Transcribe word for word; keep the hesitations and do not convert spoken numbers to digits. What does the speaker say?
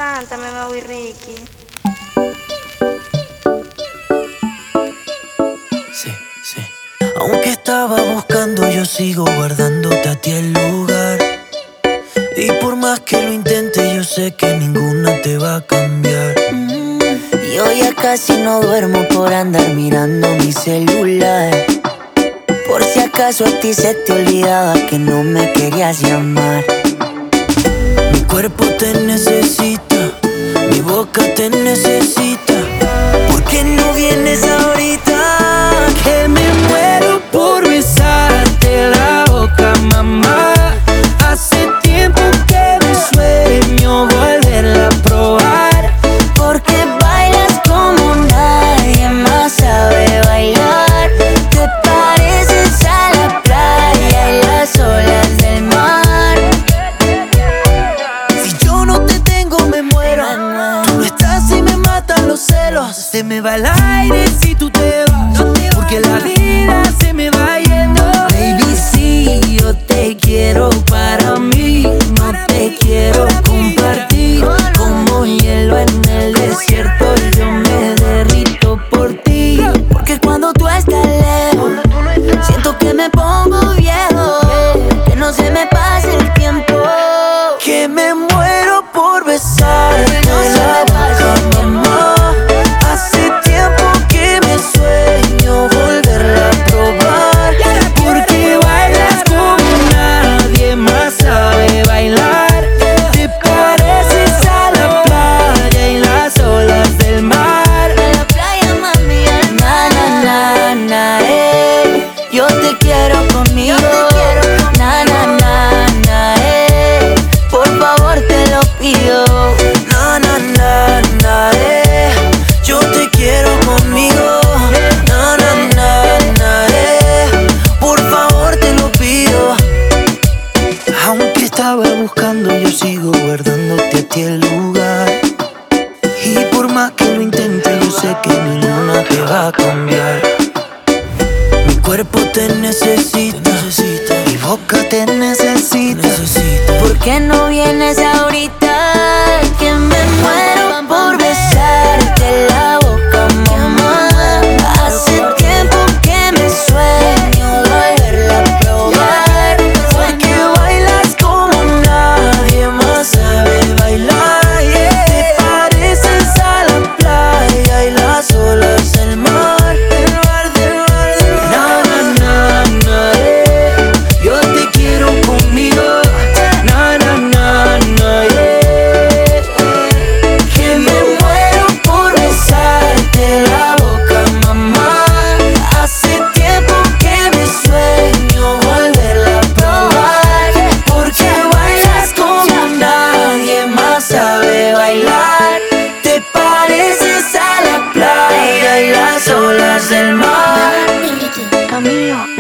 Cántame, Mau y Ricky. Sí, sí. Aunque estaba buscando, yo sigo guardándote a ti el lugar. Y por más que lo intente, yo sé que ninguna te va a cambiar. mm, Yo ya casi no duermo por andar mirando mi celular. Por si acaso a ti se te olvidaba que no me querías llamar. Mi cuerpo te necesita, mi boca te necesita. ¿Por qué no vienes ahorita? Que me muero por besarte la boca, mamá. Hace tiempo que me sueño volverla a probar. Porque bailas como nadie más sabe bailar. Te pareces a la playa y las olas del mar. Si yo no te tengo me muero. Tú no estás y me matan los celos. Se me va el aire si tú te vas, porque la vida se me va yendo. Baby, si yo te quiero para mí, no te quiero compartir. Como hielo en el desierto, yo me derrito por ti. Porque cuando tú estás lejos, siento que me pongo viejo, que no se me pase el tiempo. Que me muero por besarte la boca, mamá. Hace tiempo que me sueño volverla a probar. Porque bailas como nadie más sabe bailar. Te pareces a la playa y las olas del mar. En la playa, mami, na, na, na, na, eh. Yo te quiero conmigo, na, na, na, na, eh. Por favor te lo pido. Na, na, na, na, eh. Yo te quiero conmigo. Na, na, na, na, eh. Por favor te lo pido. Aunque estaba buscando, yo sigo guardándote a ti el lugar. Y por más que lo intente, yo sé que ninguna te va a cambiar. Mi cuerpo te necesita, mi boca te necesita. ¿Por qué no vienes ahorita? Que me muero por besarte la boca, mamá. Hace tiempo que me sueño volverla a probar. Porque bailas como nadie más sabe bailar. Te pareces a la playa y las olas del mar. Del mar, del mar, del mar. Na, na, na, na, eh. Yo te quiero conmigo. Na, na, na, na, eh. Que me muero por besarte la boca, mamá. Hace tiempo que me sueño volverla a probar. Porque bailas como nadie más sabe bailar. Te pareces a la playa y las olas del mar. Camilo.